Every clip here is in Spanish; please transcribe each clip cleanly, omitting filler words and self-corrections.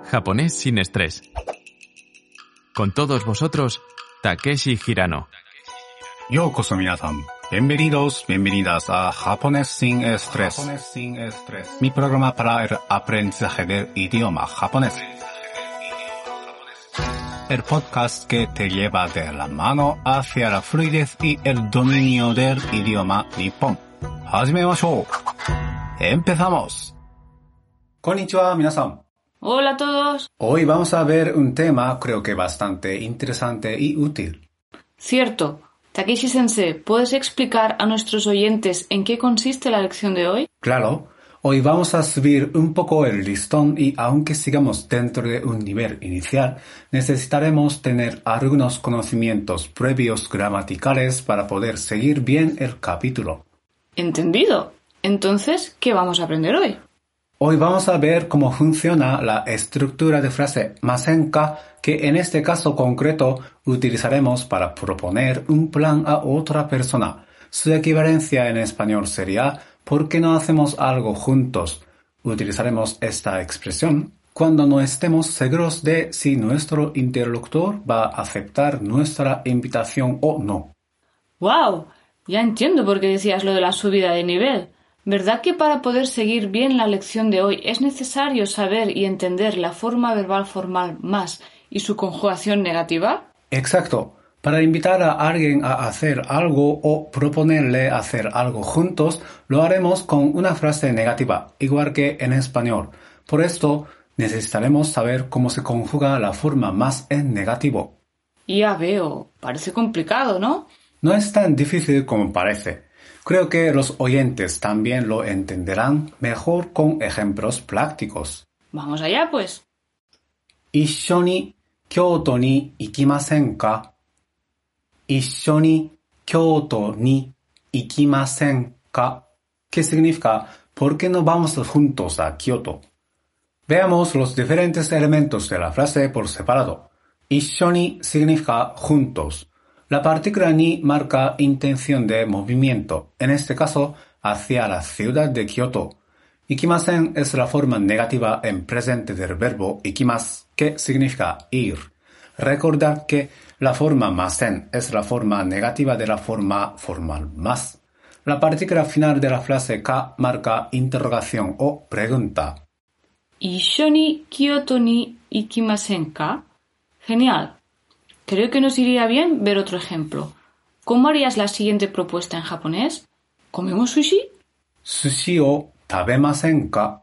Japonés sin estrés. Con todos vosotros, Takeshi Hirano. Yokoso minasan. Bienvenidos, bienvenidas a Japonés sin estrés. Mi programa para el aprendizaje del idioma japonés. El podcast que te lleva de la mano hacia la fluidez y el dominio del idioma nipón. ¡Hajimemashou! ¡Empezamos! Konnichiwa, minasan. Hola a todos. Hoy vamos a ver un tema creo que bastante interesante y útil. Cierto. Takeshi-sensei, ¿puedes explicar a nuestros oyentes en qué consiste la lección de hoy? Claro. Hoy vamos a subir un poco el listón y aunque sigamos dentro de un nivel inicial, necesitaremos tener algunos conocimientos previos gramaticales para poder seguir bien el capítulo. Entendido. Entonces, ¿qué vamos a aprender hoy? Hoy vamos a ver cómo funciona la estructura de frase masenka, que en este caso concreto utilizaremos para proponer un plan a otra persona. Su equivalencia en español sería ¿por qué no hacemos algo juntos? Utilizaremos esta expresión cuando no estemos seguros de si nuestro interlocutor va a aceptar nuestra invitación o no. ¡Wow! Ya entiendo por qué decías lo de la subida de nivel. ¿Verdad que para poder seguir bien la lección de hoy es necesario saber y entender la forma verbal formal más y su conjugación negativa? Exacto. Para invitar a alguien a hacer algo o proponerle hacer algo juntos, lo haremos con una frase negativa, igual que en español. Por esto, necesitaremos saber cómo se conjuga la forma más en negativo. Ya veo. Parece complicado, ¿no? No es tan difícil como parece. Creo que los oyentes también lo entenderán mejor con ejemplos prácticos. Vamos allá, pues. 一緒に京都に行きませんか? 一緒に京都に行きませんか? ¿Qué significa? ¿Por qué no vamos juntos a Kioto? Veamos los diferentes elementos de la frase por separado. 一緒に significa juntos. La partícula ni marca intención de movimiento, en este caso hacia la ciudad de Kioto. Ikimasen es la forma negativa en presente del verbo ikimasu, que significa ir. Recordad que la forma masen es la forma negativa de la forma formal mas. La partícula final de la frase ka marca interrogación o pregunta. 一緒に京都に行きませんか? Genial. Creo que nos iría bien ver otro ejemplo. ¿Cómo harías la siguiente propuesta en japonés? ¿Comemos sushi? Sushi o tabemasen ka?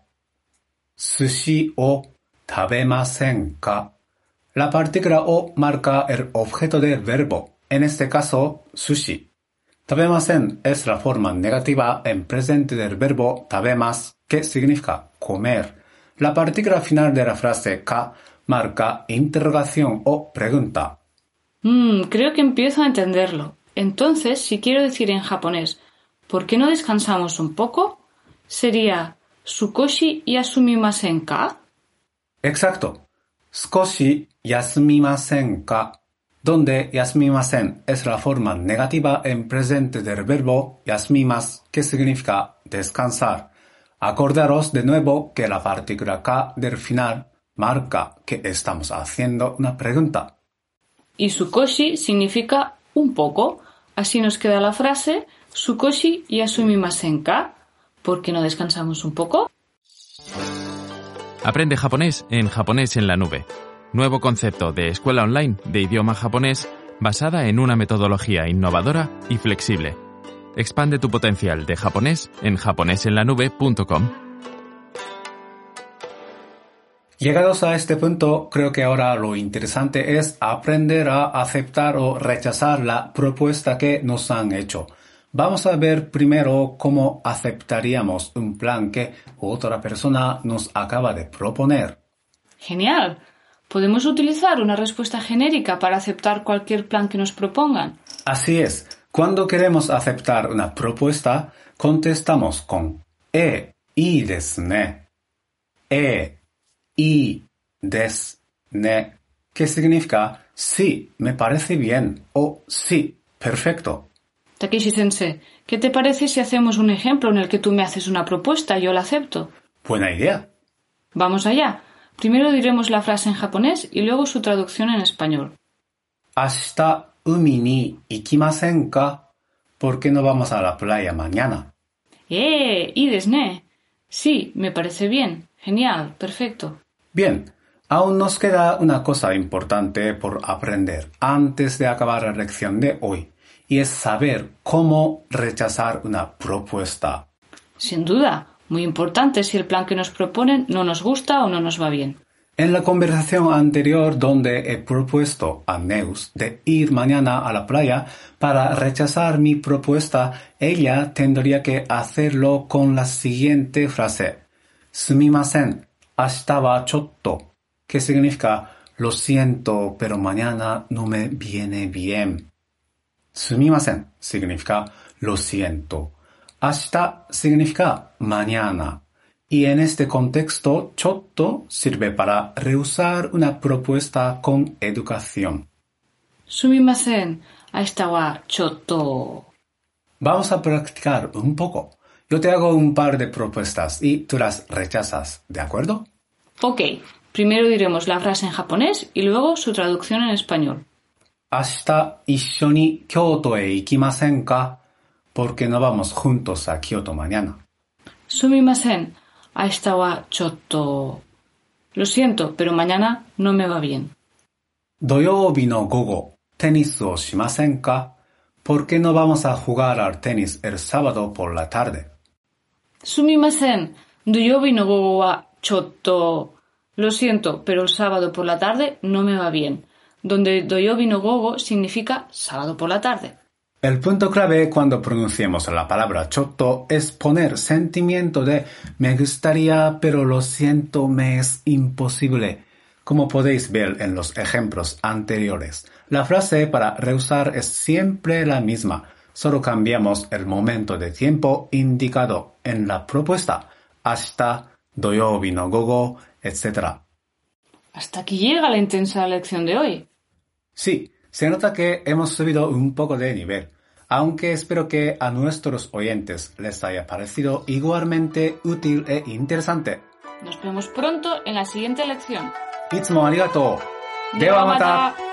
Sushi o tabemasen ka? La partícula o marca el objeto del verbo, en este caso, sushi. Tabemasen es la forma negativa en presente del verbo tabemasu, que significa comer. La partícula final de la frase ka marca interrogación o pregunta. Creo que empiezo a entenderlo. Entonces, si quiero decir en japonés, ¿por qué no descansamos un poco? Sería Sukoshi yasumimasen ka? Exacto. Sukoshi yasumimasen ka, donde yasumimasen es la forma negativa en presente del verbo yasumimasu, que significa descansar. Acordaros de nuevo que la partícula ka del final marca que estamos haciendo una pregunta. Y Sukoshi significa un poco. Así nos queda la frase Sukoshi yasumimasen ka. ¿Por qué no descansamos un poco? Aprende japonés en la nube. Nuevo concepto de escuela online de idioma japonés basada en una metodología innovadora y flexible. Expande tu potencial de japonés en japonesenlanube.com. Llegados a este punto, creo que ahora lo interesante es aprender a aceptar o rechazar la propuesta que nos han hecho. Vamos a ver primero cómo aceptaríamos un plan que otra persona nos acaba de proponer. Genial. ¿Podemos utilizar una respuesta genérica para aceptar cualquier plan que nos propongan? Así es. Cuando queremos aceptar una propuesta, contestamos conいいですね. いいですね, que significa sí, me parece bien o sí, perfecto. Takeshi-sensei, ¿qué te parece si hacemos un ejemplo en el que tú me haces una propuesta y yo la acepto? Buena idea. Vamos allá. Primero diremos la frase en japonés y luego su traducción en español. 明日海に行きませんか? ¿Por qué no vamos a la playa mañana? ¡Y desne! Sí, me parece bien. Genial, perfecto. Bien, aún nos queda una cosa importante por aprender antes de acabar la lección de hoy, y es saber cómo rechazar una propuesta. Sin duda, muy importante si el plan que nos proponen no nos gusta o no nos va bien. En la conversación anterior donde he propuesto a Neus de ir mañana a la playa para rechazar mi propuesta, ella tendría que hacerlo con la siguiente frase. Sumimasen, ashita wa chotto, que significa lo siento, pero mañana no me viene bien. Sumimasen significa lo siento. Ashita significa mañana. Y en este contexto, chotto sirve para rehusar una propuesta con educación. Sumimasen, ashita wa chotto. Vamos a practicar un poco. Yo te hago un par de propuestas y tú las rechazas, ¿de acuerdo? Ok, primero diremos la frase en japonés y luego su traducción en español. 明日一緒に京都へ行きませんか? Porque no vamos juntos a Kyoto mañana. Sumimasen, ashita wa chotto. Lo siento, pero mañana no me va bien. 土曜日の午後、テニスをしませんか? ¿Por qué no vamos a jugar al tenis el sábado por la tarde? Sumimasen, doyobi no gogo wa chotto. Lo siento, pero el sábado por la tarde no me va bien. Donde doyobi no gogo significa sábado por la tarde. El punto clave cuando pronunciemos la palabra chotto es poner sentimiento de me gustaría, pero lo siento, me es imposible. Como podéis ver en los ejemplos anteriores, la frase para rehusar es siempre la misma, solo cambiamos el momento de tiempo indicado en la propuesta, ashita, doyobi no gogo, etc. Hasta aquí llega la intensa lección de hoy. Sí, se nota que hemos subido un poco de nivel, aunque espero que a nuestros oyentes les haya parecido igualmente útil e interesante. Nos vemos pronto en la siguiente lección. いつもありがとう。ではまた。